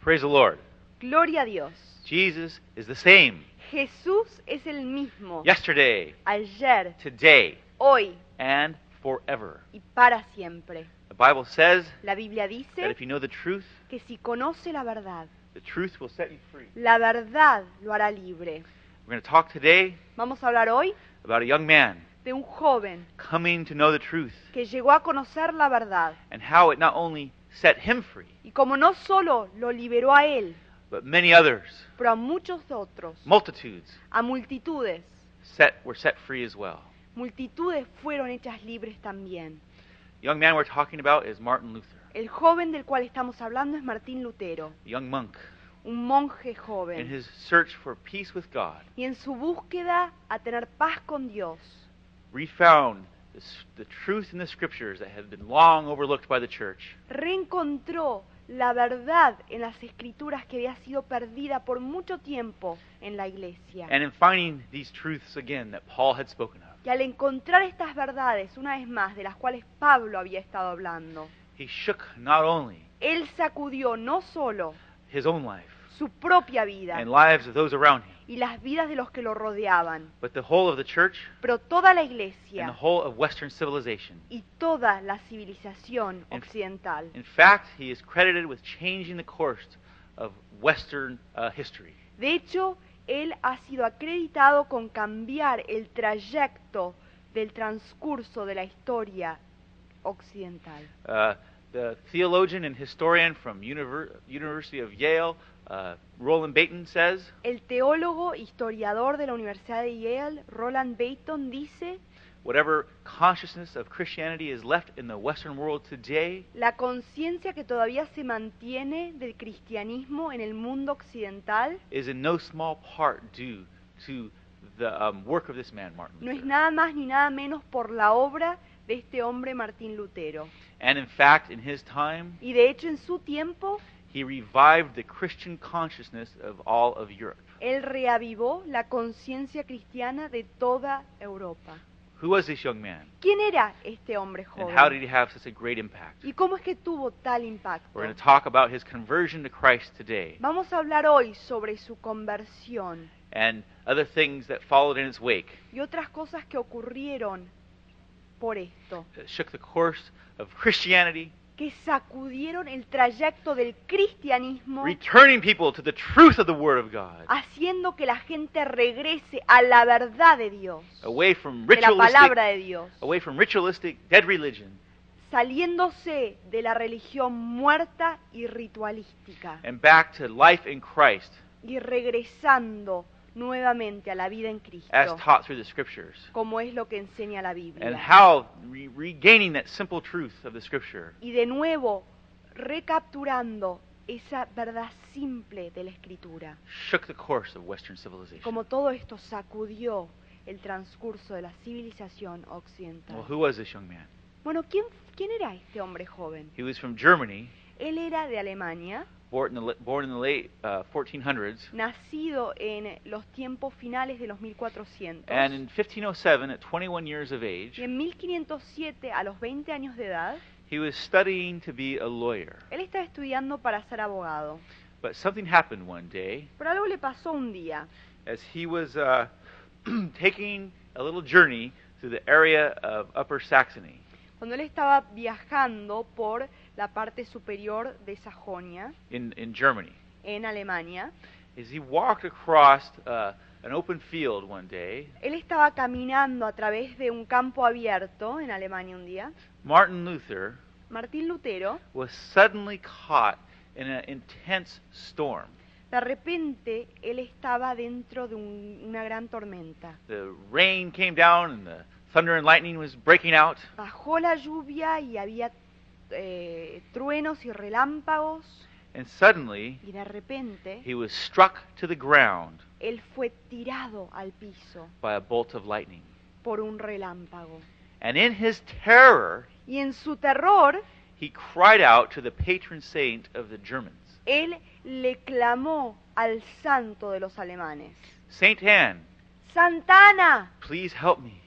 Praise the Lord. Gloria a Dios. Jesus is the same Jesús es el mismo yesterday, ayer, today, hoy and forever. y para siempre. The Bible says La Biblia that dice if you know the truth que si conoce la verdad, will set you free. la verdad lo hará libre. We're going to talk today Vamos a hablar hoy about a young man de un joven coming to know the truth que llegó a conocer la verdad and how it not only set him free, y como no solo lo liberó a él, but many others, pero a muchos otros, multitudes, a multitudes, were set free as well. multitudes fueron hechas libres también. The young man we're talking about is Martin Luther, El joven del cual estamos hablando es Martín Lutero, a young monk, un monje in joven, his search for peace with God, y en su búsqueda a tener paz con Dios, refound the truth in the Scriptures that had been long overlooked by the church, reencontró la verdad en las escrituras que había sido perdida por mucho tiempo en la iglesia. and in finding these truths again that Paul had spoken of, Y al encontrar estas verdades, una vez más, de las cuales Pablo había estado hablando, he shook not only él sacudió no solo his own life su propia vida and lives of those around him, y las vidas de los que lo rodeaban, but the whole of the church pero toda la and the iglesia whole of Western civilization. y toda la civilización En- occidental. In fact, he is credited with changing the course of Western history. De hecho, él ha sido acreditado con cambiar el trayecto del transcurso de la historia occidental. The theologian and historian from University of Yale, Roland Baton, says, El teólogo historiador de la Universidad de Yale, Roland Baton, dice: whatever consciousness of Christianity is left in the Western world today la conciencia que todavía se mantiene del cristianismo en el mundo occidental is in no small part due to the work of this man, Martin no es Luther. nada más ni nada menos por la obra de este hombre Martín Lutero. And in fact, in his time, Y de hecho, en su tiempo, he revived the Christian consciousness of all of Europe. él reavivó la conciencia cristiana de toda Europa. Who was this young man? ¿Quién era este hombre And how did joven? he have such a great impact? ¿Y cómo es que tuvo tal impacto? We're going to talk about his conversion to Christ today Vamos a hablar hoy sobre su conversión and other things that followed in its wake. y otras cosas que ocurrieron por esto, It shook the course of Christianity, que sacudieron el trayecto del cristianismo, returning people to the truth of the Word of God, haciendo que la gente regrese a la verdad de Dios, away from de la palabra ritualistic, de Dios, dead religion, saliéndose de la religión muerta y ritualística and back to life in Christ y regresando nuevamente a la vida en as Cristo, taught through the Scriptures, como es lo que enseña la and Biblia. how regaining that simple truth of the Scripture Y de nuevo, recapturando esa verdad simple de la Escritura. shook the course of Western civilization. Como todo esto sacudió el transcurso de la civilización occidental. Well, who was this young man? Bueno, ¿quién era este hombre joven? He was from Germany, Él era de Alemania, born in the late 1400s, nacido en los tiempos finales de los 1400. and in 1507, at 21 years of age, Y en 1507, a los 20 años de edad, he was studying to be a lawyer. él estaba estudiando para ser abogado. But something happened one day Pero algo le pasó un día. as he was taking a little journey through the area of Upper Saxony. Cuando él estaba viajando por la parte superior de Sajonia, In Germany. en Alemania, As he walked across an open field one day, él estaba caminando a través de un campo abierto en Alemania un día. Martin Luther Martín Lutero, was suddenly caught in an intense storm. de repente, él estaba dentro de una gran tormenta. The rain came down and the thunder and lightning was breaking out. Bajó la lluvia y había truenos y relámpagos, And suddenly, y de repente, he was struck to the ground él fue tirado al piso by a bolt of lightning. por un relámpago. And in his terror, Y en su terror, he cried out to the patron saint of the Germans, él le clamó al santo de los alemanes: Saint Anne, Santana, please help me,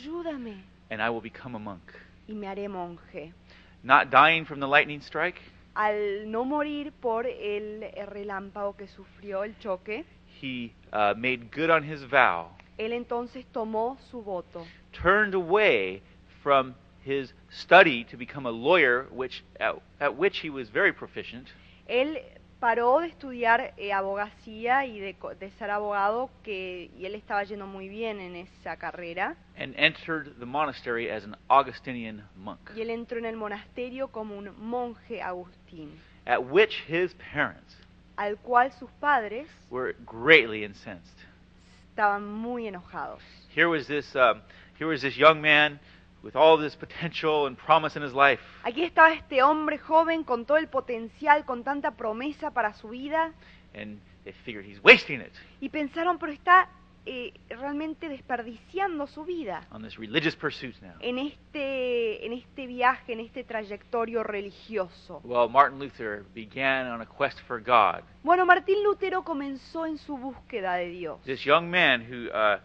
ayúdame and I will become a monk. y me haré monje. Not dying from the lightning strike, al no morir por el relámpago que sufrió, el choque, he made good on his vow, él entonces tomó su voto, turned away from his study to become a lawyer, at which he was very proficient, él paró de estudiar abogacía y de ser abogado, y él estaba yendo muy bien en esa carrera, and entered the monastery as an Augustinian monk, y él entró en el monasterio como un monje agustín, at which his parents al cual sus padres were greatly incensed. estaban muy enojados. Here was this young man with all this potential and promise in his life, Aquí estaba este hombre joven con todo el potencial, con tanta promesa para su vida, and they figured he's wasting it y pensaron, pero está realmente desperdiciando su vida on this religious pursuit now. en este viaje, en este trayectorio religioso. Well, Martin Luther began on a quest for God. Bueno, Martín Lutero comenzó en su búsqueda de Dios. This young man who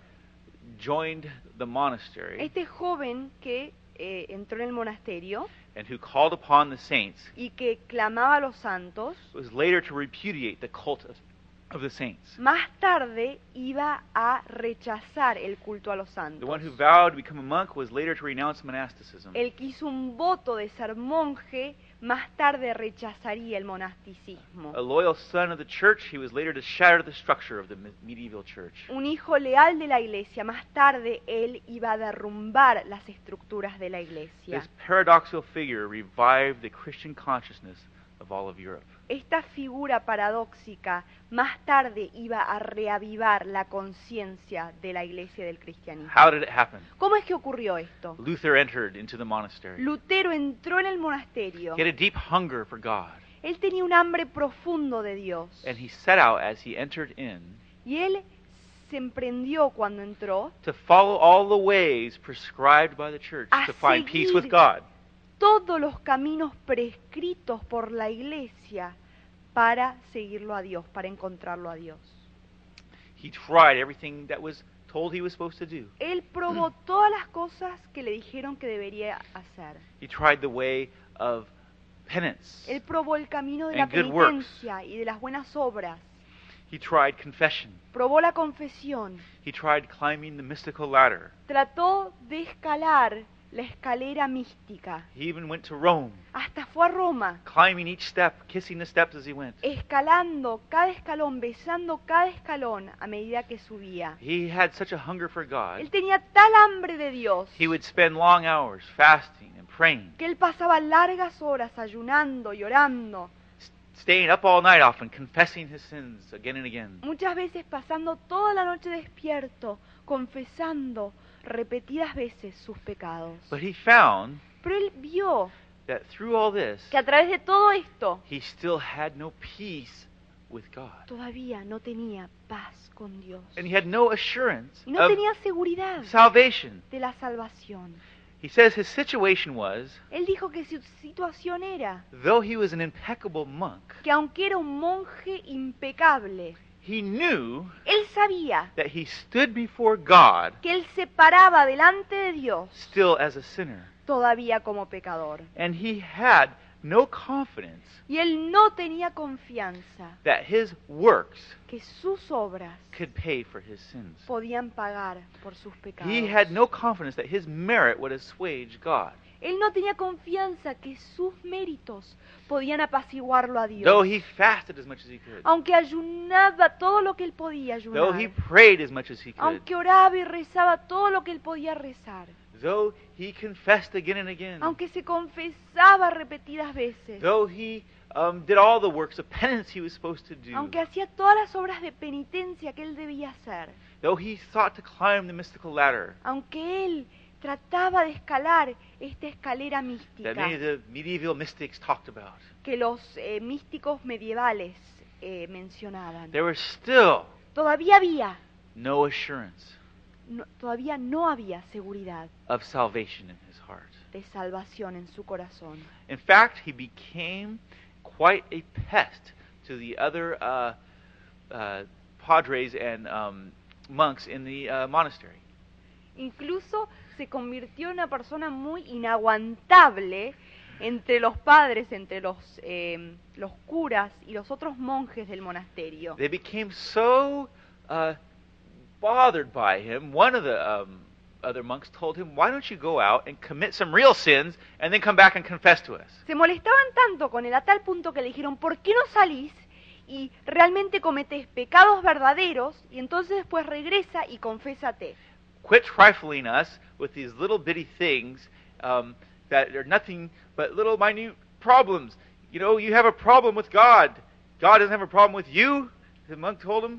joined the monastery Este joven que entró en el monasterio and who called upon the saints y que clamaba a los santos, was later to repudiate the cult of the saints. más tarde iba a rechazar el culto a los The santos. one who vowed to become a monk was later to renounce monasticism. El que hizo un voto de ser monje, más tarde rechazaría el monasticismo. A loyal son of the church, he was later to shatter the structure of the medieval church. Un hijo leal de la iglesia, más tarde él iba a derrumbar las estructuras de la iglesia. This paradoxical figure revived the Christian consciousness of all of Europe. Esta figura paradójica más tarde iba a reavivar la conciencia de la iglesia del cristianismo. How did it happen? ¿Cómo es que ocurrió esto? Luther entered into the monastery. Lutero entró en el monasterio. He had a deep hunger for God, Él tenía un hambre profundo de Dios. and he set out as he entered in Y él se emprendió cuando entró to follow all the ways prescribed by the church A to find peace with seguir God. todos los caminos prescritos por la iglesia para seguirlo a Dios, para encontrarlo a Dios. He tried everything that was told he was supposed to do. Él probó todas las cosas que le dijeron que debería hacer. He tried the way of penance. Él probó el camino de la And good works. penitencia y de las buenas obras. He tried confession. Probó la confesión. He tried climbing the mystical ladder. Trató de escalar la escalera mística. He even went to Rome, Hasta fue a Roma, climbing each step, kissing the steps as he went. escalando cada escalón, besando cada escalón a medida que subía. He had such a hunger for Él God. tenía tal hambre de Dios He would spend long hours fasting and praying, que él pasaba largas horas ayunando y orando, staying up all night often, confessing his sins again and again. muchas veces pasando toda la noche despierto, confesando repetidas veces sus pecados. But he found Pero él vio that through all this, que a través de todo esto he still had no peace with God. todavía no tenía paz con Dios. And he had no assurance Y no of tenía seguridad salvation. de la salvación. He says his situation was, Él dijo que su situación era though he was an impeccable monk, que aunque era un monje impecable, he knew él sabía that he stood before God que él se paraba delante de Dios still as a sinner. todavía como pecador. And he had no confidence Y él no tenía confianza that his works que sus obras could pay for his sins. podían pagar por sus pecados. He had no confidence that his merit would assuage God. Él no tenía confianza que sus méritos podían apaciguarlo a Dios. Though he fasted as much as he could, Aunque ayunaba todo lo que él podía though he ayunar, prayed as much as he could, aunque oraba y rezaba todo lo que él podía rezar, though he confessed again and again, aunque se confesaba repetidas veces, though he did all the works of penance he was supposed to do, aunque hacía todas las obras de penitencia que él debía hacer, though he sought to climb the mystical ladder aunque él trataba de escalar esta escalera that mística many of the medieval mystics talked about, que los místicos medievales mencionaban, there was still todavía había, no assurance todavía no había seguridad of salvation in his heart. de salvación en su corazón. In fact, he became quite a pest to the other padres and monks in the monastery. Incluso se convirtió en una persona muy inaguantable entre los padres, entre los curas y los otros monjes del monasterio. They became so bothered by him. One of the other monks told him, "Why don't you go out and commit some real sins and then come back and confess to us?" Se molestaban tanto con él a tal punto que le dijeron, ¿por qué no salís y realmente cometés pecados verdaderos y entonces después regresa y confésate? Quit trifling us with these little bitty things that are nothing but little minute problems. You know, you have a problem with God. God doesn't have a problem with you, the monk told him.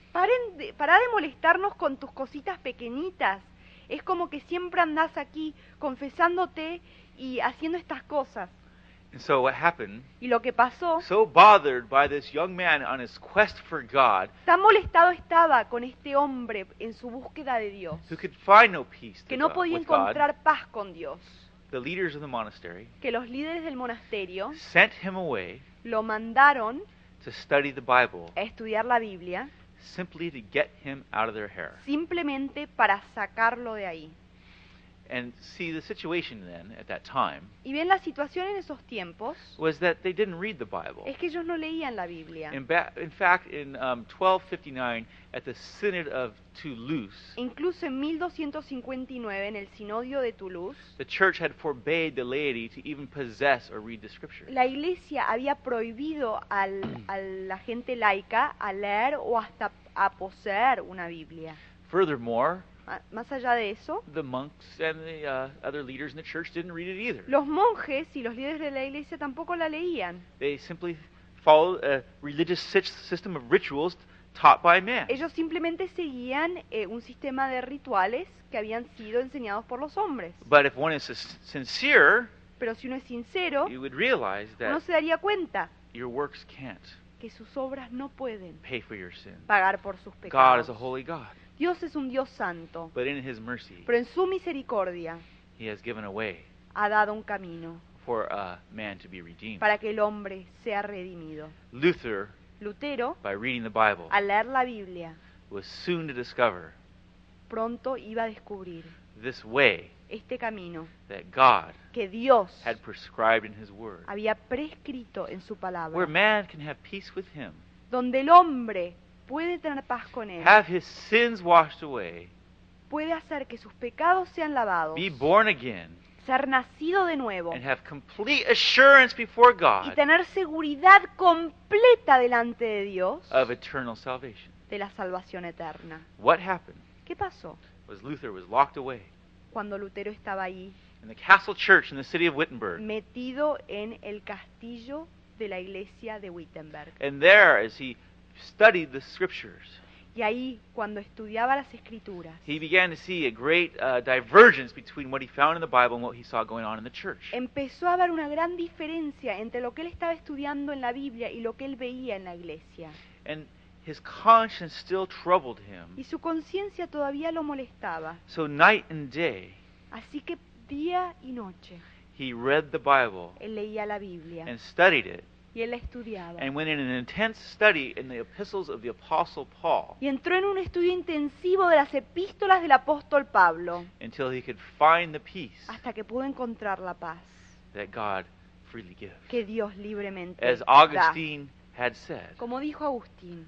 Pará de molestarnos con tus cositas pequeñitas. Es como que siempre andás aquí confesándote y haciendo estas cosas. And so what happened, Y lo que pasó, so bothered by this young man on his quest for God, tan molestado estaba con este hombre en su búsqueda de Dios, who could find no peace que no podía with God, encontrar paz con Dios, the leaders of the monastery que los líderes del monasterio sent him away lo mandaron to study the Bible, a estudiar la Biblia simply to get him out of their hair. simplemente para sacarlo de ahí. And see, the situation then, at that time, Y bien, la situación en esos tiempos was that they didn't read the Bible. es que ellos no leían la Biblia. In fact, in 1259, at the Synod of Toulouse, Incluso en 1259, en el Sinodio de Toulouse, the church had forbade the laity to even possess or read the Scripture. la Iglesia había prohibido a la gente laica a leer o hasta a poseer una Biblia. Furthermore, Más allá de eso, the monks and the other leaders in the church didn't read it either. los monjes y los líderes de la Iglesia tampoco la leían. They simply followed a religious system of rituals taught by man. Ellos simplemente seguían un sistema de rituales que habían sido enseñados por los hombres. But if one is sincere, Pero si uno es sincero, you would realize uno that se daría cuenta your works can't que sus obras no pueden pay for your sin. pagar por sus God pecados. is a holy God, Dios es un Dios santo, but in His mercy, pero en su misericordia He has given a way ha dado un camino for man to be redeemed. para que el hombre sea redimido. Luther, Lutero, by reading the Bible, al leer la Biblia, was soon to discover pronto iba a descubrir this way este camino that God que Dios had prescribed in His Word, había prescrito en su where palabra, man can have peace with Him, donde el hombre puede tener paz con él, have his sins washed away, puede hacer que sus pecados sean lavados, be born again, ser nacido de nuevo and have complete assurance before y God tener seguridad completa delante de Dios of eternal salvation. de la salvación eterna. What happened ¿Qué pasó was Luther was locked away cuando Lutero estaba ahí, in the castle church in the city of Wittenberg. metido en el castillo de la iglesia de Wittenberg? And there, as he studied the scriptures, Y ahí, cuando estudiaba las escrituras, he began to see a great divergence between what he found in the Bible and what he saw going on in the church. empezó a haber una gran diferencia entre lo que él estaba estudiando en la Biblia y lo que él veía en la iglesia. And his conscience still troubled him. Y su conciencia todavía lo molestaba. So night and day, Así que día y noche he read the Bible él leía la Biblia and studied it, y él la estudiaba. and went in an intense study in the epistles of the Apostle Paul Y entró en un estudio intensivo de las epístolas del apóstol Pablo until he could find the peace hasta que pudo encontrar la paz that God freely gives. que Dios libremente As da. Augustine had said, Como dijo Agustín,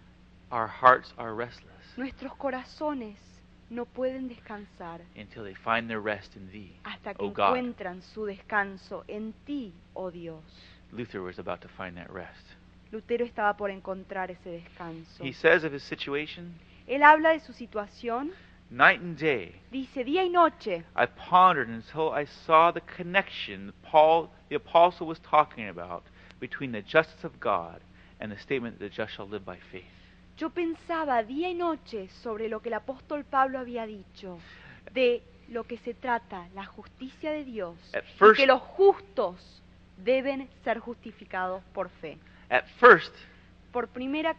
our hearts are restless nuestros corazones no pueden descansar until they find their rest in thee, hasta que O God. encuentran su descanso en ti, oh Dios. Luther was about to find that rest. Lutero estaba por encontrar ese descanso. He says of his situation, Él habla de su situación, night and day, dice día y noche. I pondered until I saw the connection Paul, the apostle, was talking about between the justice of God and the statement that the just shall live by faith. Yo pensaba día y noche sobre lo que el apóstol Pablo había dicho, de lo que se trata, la justicia de Dios, At y first- que los justos deben ser justificados por fe. At first, Por primera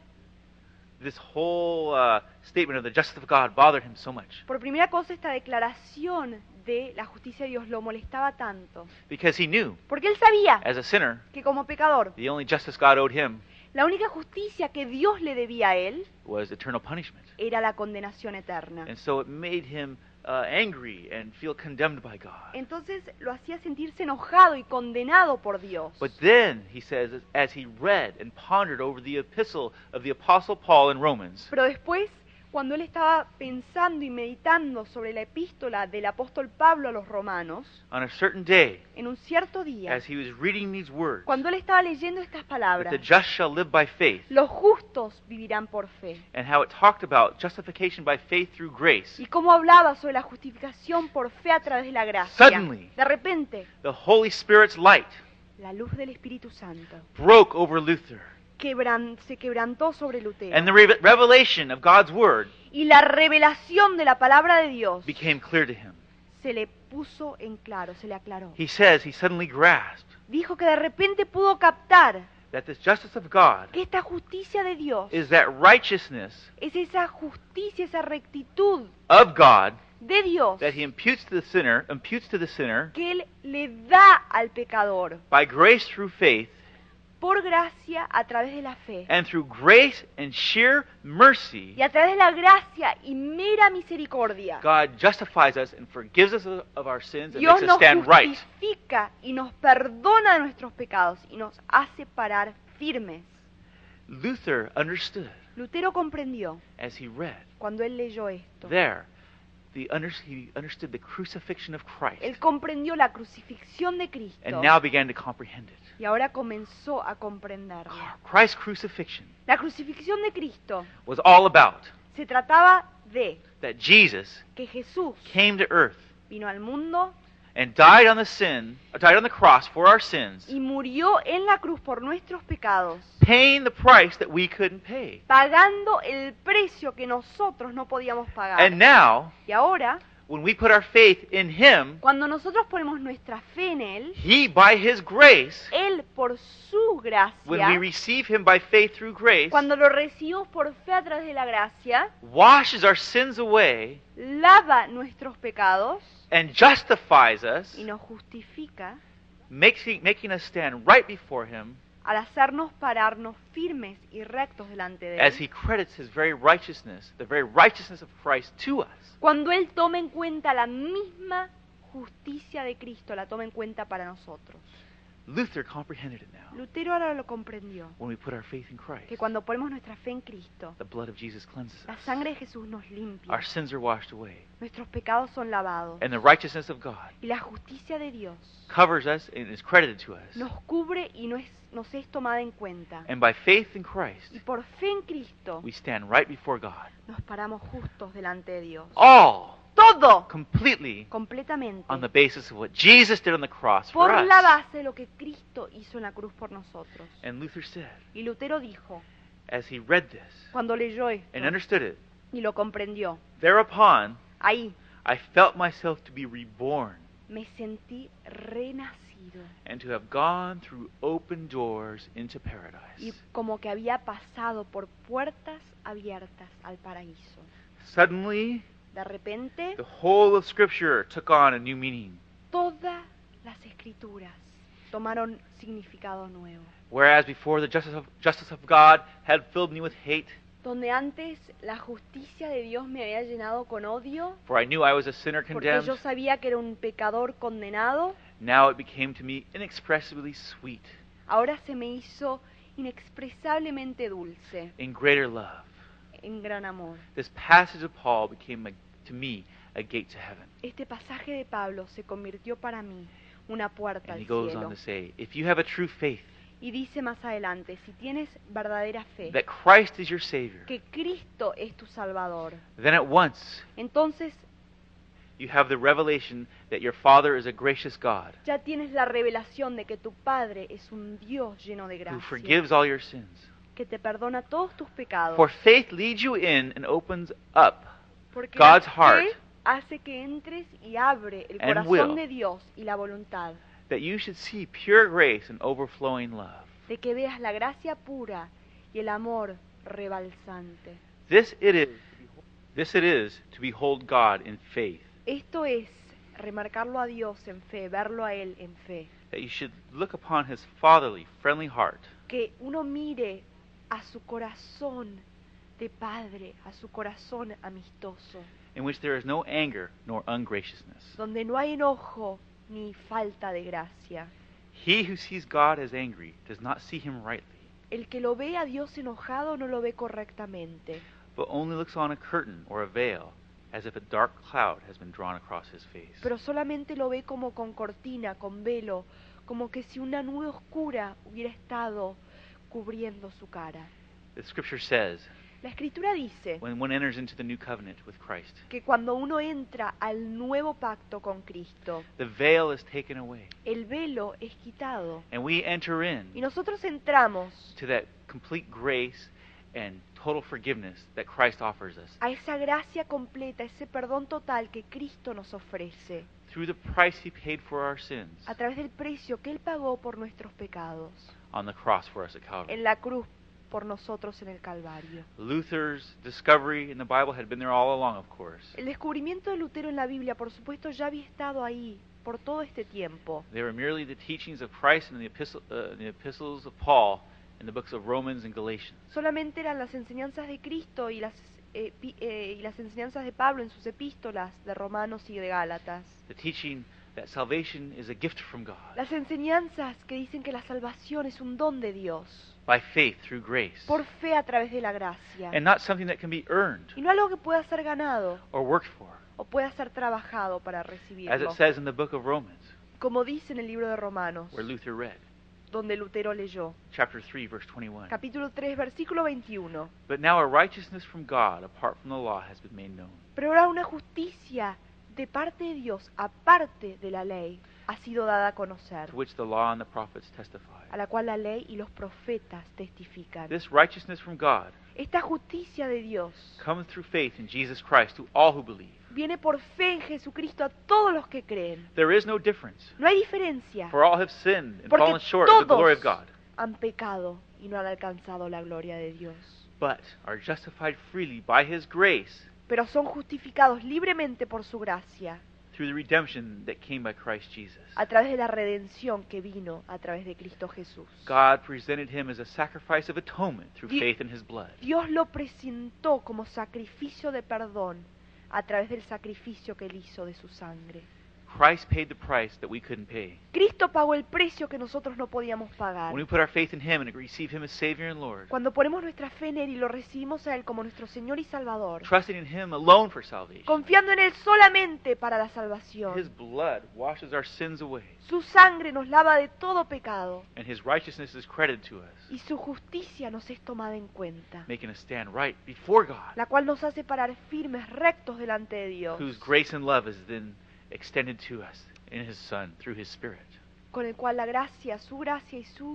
statement of the justice of God bothered him so much cosa, esta declaración de la justicia de Dios lo molestaba tanto, because he knew, porque él sabía as a sinner, que como pecador, the only justice God owed him la única justicia que Dios le debía a él was eternal punishment. era la condenación eterna. And so it made him angry and feel condemned by God. Entonces lo hacía sentirse enojado y condenado por Dios. But then, he says, as he read and pondered over the epistle of the Apostle Paul in Romans, Pero después, cuando él estaba pensando y meditando sobre la epístola del apóstol Pablo a los romanos, on a certain day, en un cierto día, as he was reading these words, cuando él estaba leyendo estas that palabras, the just shall live by faith, los justos vivirán por fe, and how it talked about justification by faith through grace, y cómo hablaba sobre la justificación por fe a través de la gracia, Suddenly. de repente, the Holy Spirit's light la luz del Espíritu Santo broke over Luther, se quebrantó sobre Lutero, and the revelation of God's Word y la revelación de la palabra de Dios became clear to him. se le puso en claro, se le aclaró. He says he suddenly grasped Dijo que de repente pudo captar that this justice of God que esta justicia de Dios is that righteousness es esa justicia, esa rectitud of God de Dios that he imputes to the sinner que Él le da al pecador by grace through faith, por gracia a través de la fe. and through grace and sheer mercy, Y a través de la gracia y mera misericordia, God justifies us and forgives us of our sins and Dios makes us nos stand right. justifica y nos perdona de nuestros pecados y nos hace parar firmes. Luther understood Lutero comprendió as he read cuando él leyó esto. there, he understood the crucifixion of Él Christ, comprendió la crucifixión de Cristo and now began to comprehend it. y ahora comenzó a comprenderlo. Christ's crucifixion La crucifixión de Cristo was all about se trataba de that Jesus que Jesús came to earth vino al mundo and died on the cross for our sins, y murió en la cruz por nuestros pecados, paying the price that we couldn't pay. pagando el precio que nosotros no podíamos pagar. And now, Y ahora, when we put our faith in Him, cuando nosotros ponemos nuestra fe en Él, He, by His grace, Él por su when we gracia, receive Him by faith through grace, cuando lo recibimos por fe a través de la gracia, washes our sins away lava nuestros pecados and justifies us, y nos justifica making us stand right before Him al hacernos pararnos firmes y rectos delante de as Él. He credits His very righteousness, the very righteousness of Christ to us. Cuando Él toma en cuenta la misma justicia de Cristo, la toma en cuenta para nosotros. Luther comprehended it now. Lutero ahora lo comprendió, When we put our faith in Christ, que cuando ponemos nuestra fe en Cristo, the blood of Jesus cleanses la us. sangre de Jesús nos limpia, Our sins are washed away. nuestros pecados son lavados, And the righteousness of God y la justicia de Dios covers us and is credited to us. nos cubre y nos es tomada en cuenta. And by faith in Y Christ, por fe en Cristo we stand right before God. nos paramos justos delante de Dios. All Todo, completely completamente, on the basis of what Jesus did on the cross for por la us. base de lo que Cristo hizo en la cruz por nosotros. And Luther said, Y Lutero dijo, as he read this cuando leyó and esto understood it, y lo comprendió, thereupon ahí I felt myself to be reborn me sentí renacido and to have gone through open doors into y paradise. como que había pasado por puertas abiertas al paraíso. Suddenly, De repente, the whole of Scripture took on a new meaning. todas las escrituras tomaron significado nuevo. Whereas before the justice of God had filled me with hate, Donde antes la justicia de Dios me había llenado con odio, for I knew I was a sinner porque condemned, yo sabía que era un pecador condenado, now it became to me inexpressibly sweet, ahora se me hizo inexpresablemente dulce, in greater love. en gran amor. This passage of Paul became to me a gate to heaven. Este pasaje de Pablo se convirtió para mí una puerta And he al goes cielo. on to say, if you have a true faith Y dice más adelante, si tienes verdadera fe, that Christ is your Savior, que Cristo es tu Salvador, then at once entonces you have the revelation that your Father is a gracious God ya tienes la revelación de que tu Padre es un Dios lleno de who gracia, forgives all your sins. que te perdona todos tus pecados, For faith leads you in and opens up porque God's la heart fe hace que entres y abre el and corazón will. de Dios y la voluntad, that you should see pure grace and overflowing love. de que veas la gracia pura y el amor rebalsante. This it is to behold God in faith, Esto es remarcarlo a Dios en fe, verlo a Él en fe. that you should look upon His fatherly, friendly heart, Que uno mire a su corazón de padre, a su corazón amistoso, in which there is no anger nor ungraciousness. donde no hay enojo ni falta de gracia. He who sees God as angry does not see him rightly, El que lo ve a Dios enojado no lo ve correctamente, but only looks on a curtain or a veil, as if a dark cloud has been drawn across his face. pero solamente lo ve como con cortina, con velo, como que si una nube oscura hubiera estado cubriendo su cara. The scripture says, La Escritura dice when one enters into the new covenant with Christ, que cuando uno entra al nuevo pacto con Cristo, the veil is taken away, el velo es quitado and we enter y in nosotros entramos to that complete grace and total forgiveness that Christ offers us a esa gracia completa, ese perdón total que Cristo nos ofrece through the price he paid for our sins a través del precio que Él pagó por nuestros pecados on the cross for us at Calvary. en la cruz por nosotros en el Calvario. Luther's discovery in the Bible had been there all along, of course. El descubrimiento de Lutero en la Biblia, por supuesto, ya había estado ahí por todo este tiempo. They were merely the teachings of Christ in the epistles of Paul in the books of Romans and Galatians. Solamente eran las enseñanzas de Cristo y las enseñanzas de Pablo en sus epístolas de Romanos y de Gálatas. The teaching that salvation is a gift from God Las enseñanzas que dicen que la salvación es un don de Dios, by faith through grace, por fe a través de la gracia, and not something that can be earned y no algo que pueda ser ganado or worked for, o pueda ser trabajado para as it recibirlo, says in the book of Romans, como dice en el libro de Romanos, where Luther read, donde Lutero leyó. chapter 3, verse 21. Capítulo 3, versículo 21. But now a righteousness from God apart from the law has been made known, Pero ahora una justicia de parte de Dios, aparte de la ley, ha sido dada a conocer, to which the law and the prophets testify. a la cual la ley y los profetas testifican. This righteousness from God Esta justicia de Dios comes through faith in Jesus Christ to all who believe. viene por fe en Jesucristo a todos los que creen. There is no difference, No hay diferencia, for all have sinned and porque fallen short of the glory of todos God, han pecado y no han alcanzado la gloria de Dios. but are justified freely by His grace Pero son justificados libremente por su gracia, through the redemption that came by Christ Jesus. a través de la redención que vino a través de Cristo Jesús. God presented Him as a sacrifice of atonement through Di- faith in His blood. Dios lo presentó como sacrificio de perdón a través del sacrificio que Él hizo de su sangre. Christ paid the price that we couldn't pay. Cristo pagó el precio que nosotros no podíamos pagar. When we put our faith in Him and receive Him as Savior and Lord, Cuando ponemos nuestra fe en Él y lo recibimos a Él como nuestro Señor y Salvador, trusting in Him alone for salvation, confiando en Él solamente para la His salvación, blood washes our sins away, su sangre nos lava de todo pecado and His righteousness is credited to us, y su justicia nos es tomada en cuenta, making us stand right before God, la cual nos hace parar firmes, rectos delante de Dios, whose grace and love is then extended to us in His Son through His Spirit. con el cual la gracia, su gracia y su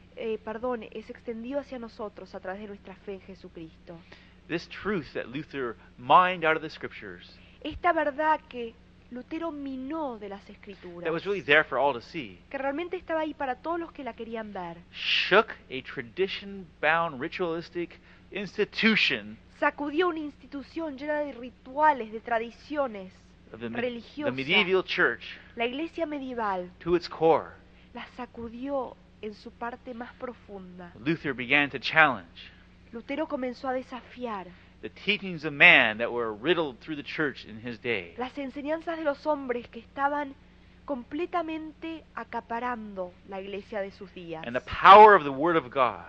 perdón es extendido hacia nosotros a través de nuestra fe en Jesucristo. This truth that Luther mined out of the Scriptures, Esta verdad que Lutero minó de las Escrituras, that was really there for all to see, que realmente estaba ahí para todos los que la querían ver, shook a tradition-bound ritualistic institution sacudió una institución llena de rituales, de tradiciones of the religiosas, medieval church la iglesia medieval, to its core. la sacudió en su parte más profunda. Luther began to challenge Lutero comenzó a desafiar the teachings of man that were riddled through the church in his day. las enseñanzas de los hombres que estaban completamente acaparando la iglesia de sus días And the power of the Word of God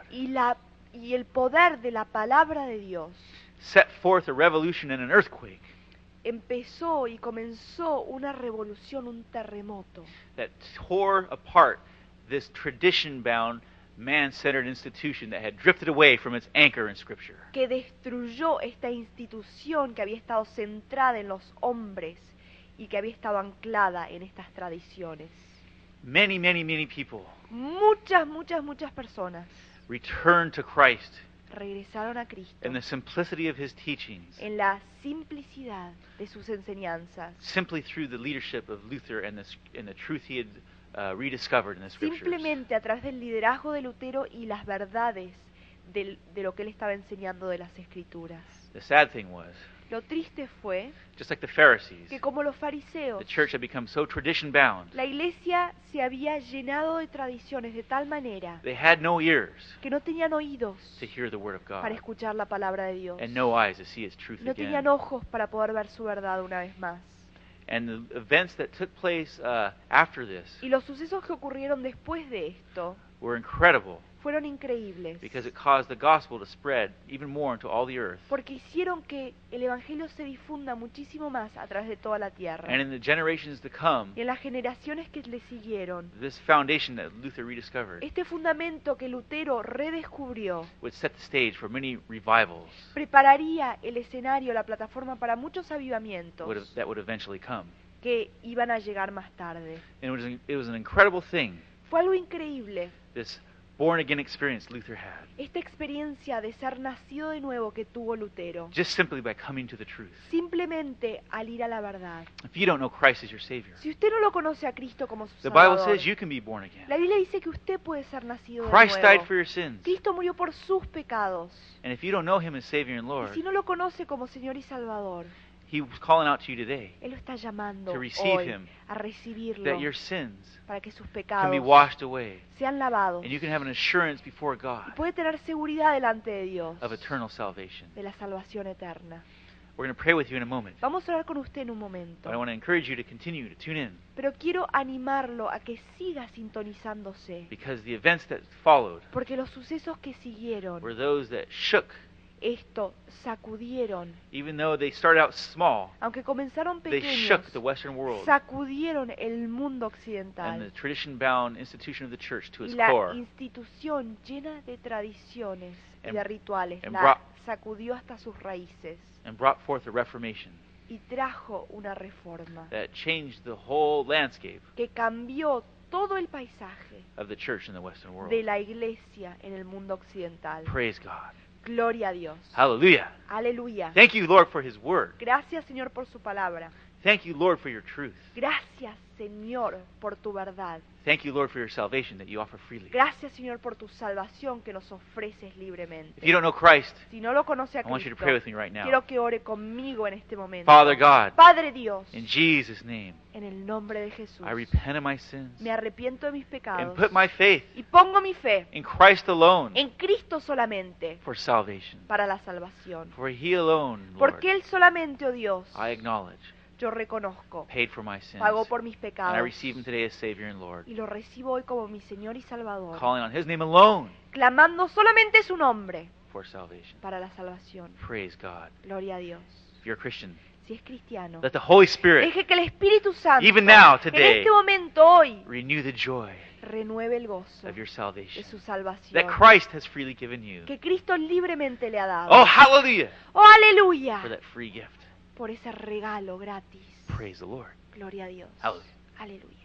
y el poder de la palabra de Dios set forth a revolution and an earthquake empezó y comenzó una revolución, un terremoto that tore apart this tradition-bound, man-centered institution that had drifted away from its anchor in Scripture. que destruyó esta institución que había estado centrada en los hombres y que había estado anclada en estas tradiciones. Many, many, many people Muchas personas returned to Christ regresaron a Cristo in the simplicity of His teachings, en la simplicidad de sus enseñanzas, simply through the leadership of Luther and the truth he had rediscovered in the Scriptures. simplemente a través del liderazgo de Lutero y las verdades de lo que él estaba enseñando de las Escrituras. The sad thing was, Lo triste fue just like the Pharisees, que como los fariseos, the church had become so tradition bound. la iglesia se había llenado de tradiciones de tal manera They had no ears que no tenían oídos to hear the word of para God escuchar la palabra de Dios. and no eyes to see His truth No tenían again. ojos para poder ver su verdad una vez más. And the events that took place after this Y los sucesos que ocurrieron después de esto were incredible fueron increíbles because it caused the gospel to spread even more into all the earth. porque hicieron que el Evangelio se difunda muchísimo más a través de toda la tierra. And in the generations to come, Y en las generaciones que le siguieron, this foundation that Luther rediscovered este fundamento que Lutero redescubrió would set the stage for many revivals prepararía el escenario, la plataforma para muchos avivamientos that would eventually come. que iban a llegar más tarde. And it was an incredible thing, Fue algo increíble this born-again experience Luther had, esta experiencia de ser nacido de nuevo que tuvo Lutero, just simply by coming to the truth. simplemente al ir a la verdad. If you don't know Christ as your Savior, Si usted no lo conoce a Cristo como su the Bible Salvador, says you can be born again. la Biblia dice que usted puede ser nacido de Christ died nuevo. for your sins. Cristo murió por sus pecados. And if you don't know Him as Savior and Y Lord, si no lo conoce como Señor y Salvador, He was calling out to you today Él lo está llamando to receive hoy Him, a recibirlo that your sins para que sus can be pecados washed away, sean lavados. and you can have an assurance before Y God puede tener seguridad delante de Dios of eternal salvation. de la salvación eterna. We're going to pray with you in a moment, Vamos a orar con usted en un momento, but I want to encourage you to continue to tune in, pero quiero animarlo a que siga sintonizándose, because the events that followed porque los sucesos que siguieron, were those that shook, esto, sacudieron, even though they started out small, aunque comenzaron they pequeños, shook the Western world sacudieron el mundo and the occidental tradition-bound institution of the church to y its la core, institución llena de tradiciones y And- de rituales and la brought- sacudió hasta sus raíces and brought forth a reformation y trajo una reforma that changed the whole landscape que cambió todo el paisaje of the church in the Western world. de la iglesia en el mundo occidental. Praise God. Gloria a Dios. Hallelujah. Aleluya. Thank you, Lord, for His Word. Gracias, Señor, por su palabra. Thank you, Lord, for your truth. Gracias, Señor, por tu verdad. Thank you, Lord, for your salvation that you offer freely. Gracias, Señor, por tu salvación que nos ofreces libremente. If you don't know Christ, Si no lo conoce a I want you to Cristo, pray with me right now. quiero que ore conmigo en este momento. Father God, Padre Dios, in Jesus' name, en el nombre de Jesús, I repent of my sins me arrepiento de mis and pecados put my faith y pongo mi fe in Christ alone en Cristo solamente for salvation. para la salvación. For He alone, Lord, Porque Él solamente, oh Dios, I acknowledge, yo reconozco, paid for my sins. pagó por mis And I pecados receive Him today as Savior and Lord. y lo recibo hoy como mi Señor y Salvador, Calling on His name alone clamando solamente su nombre for salvation. para la salvación. Praise God. Gloria a Dios. If you're a Christian, Si es cristiano, let the Holy Spirit deje que el Espíritu Santo Even now, en today, este momento, hoy, renew the joy renueve el gozo of your de salvation su salvación that Christ has freely given you. que Cristo libremente le ha dado. Oh, hallelujah ¡Oh, aleluya! for that free gift. Por ese regalo gratis. Praise the Lord. Gloria a Dios. Hallelujah. Aleluya.